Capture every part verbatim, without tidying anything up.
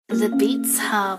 The Beats Hub.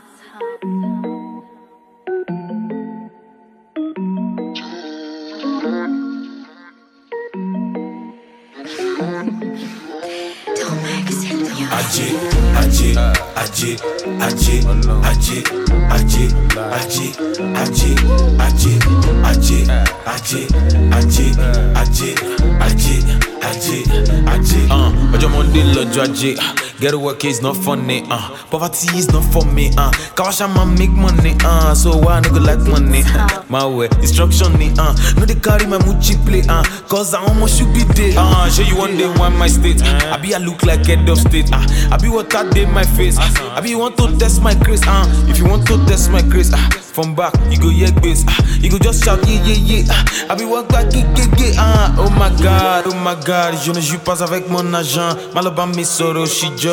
Aji, Aji, Aji, Aji, Aji, Aji, Aji, Aji, Aji, Aji, Aji, Aji, Aji, Aji, Aji, Aji. Uh, ọjọ́ Monday lọ́jọ́ Ajé. Get to work is not funny. Uh, poverty is not for me. Uh, Kawasha man make money. Uh, so why nigga like money? My way, instruction ni. Uh, no they carry my Muchi play. Uh, cause I almost should be there. Uh, show you one day one my state. Uh, I be I look like head of state. Uh, I be what I did my face. Uh, I be you want to test my grace. Uh, if you want to test my grace. Uh, from back, you go yeah bass. Uh, you go just shout yeah yeah yeah. Uh, I be walk back yeah yeah yeah. Uh, oh my god, oh my god. Je ne joue pas avec mon agent. Malaba mi soro shija.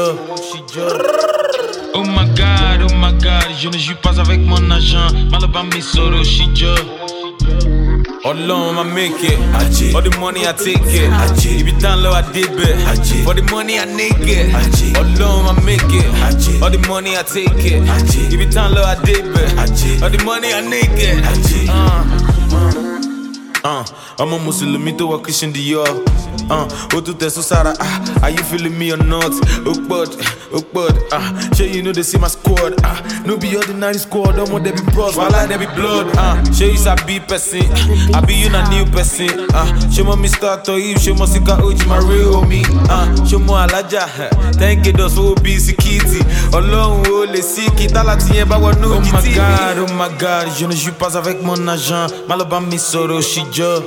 Oh my god, oh my god. Je ne joue pas avec mon agent. Malaba mi soro shija. All alone I make it. Aji. All the money I take it. Aji. If you down low I did it. Aji. For the money I naked. Aji. All alone I make it. Aji. All the money I take it. Aji. If you down low I did it. Aji. All the money I naked. Aji. Uh. Uh, I'm a Muslim, me to a Christian Dior. Uh, oh to test so Sarah, ah, are you feeling me or not? Ukbud, ukbud, ah, sure you know they see my squad. Ah, no be ordinary squad, don't want they be bros, while I they be blood. Ah, sure you a be person, I be you a new person. Ah, show me start to you, show me sika uji my real homie. Ah, show me alaja, thank you those who be sikiti. Alone oh les siki, talati yeba wa no. Oh my god, oh my god, je ne joue pas avec mon agent. Malaba mi soro shija.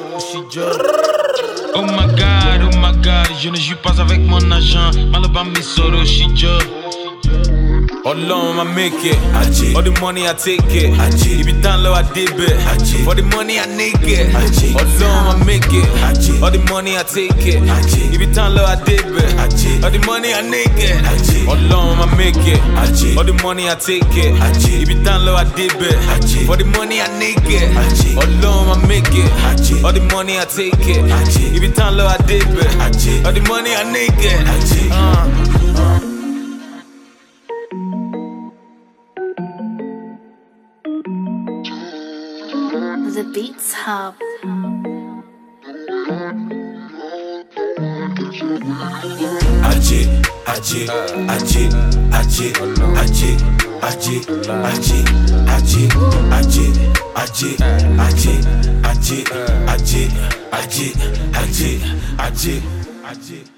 Oh my god, oh my god, je ne joue pas avec mon agent. Malaba mi soro shija. All alone I make it. Aji. All the money I take it. Aji. If you down low I did it. Aji. For the money I naked. Aji. All alone I make it. Aji. All the money I take it. Aji. If you down low I did it. Aji. All the money I naked. Aji. All alone I make it. Aji. All the money I take it. Aji. If you down low I did it. Aji. For the money I naked. Aji. All alone I make it. Aji. All the money I take it. Aji. If you down low I did it. Aji. All the money I naked. Aji. Uh. Uh. The Beats Hub. Aji, Aji, Aji, Aji, Aji, Aji, Aji, Aji, Aji, Aji, Aji, Aji, Aji, Aji, Aji, Aji, Aji.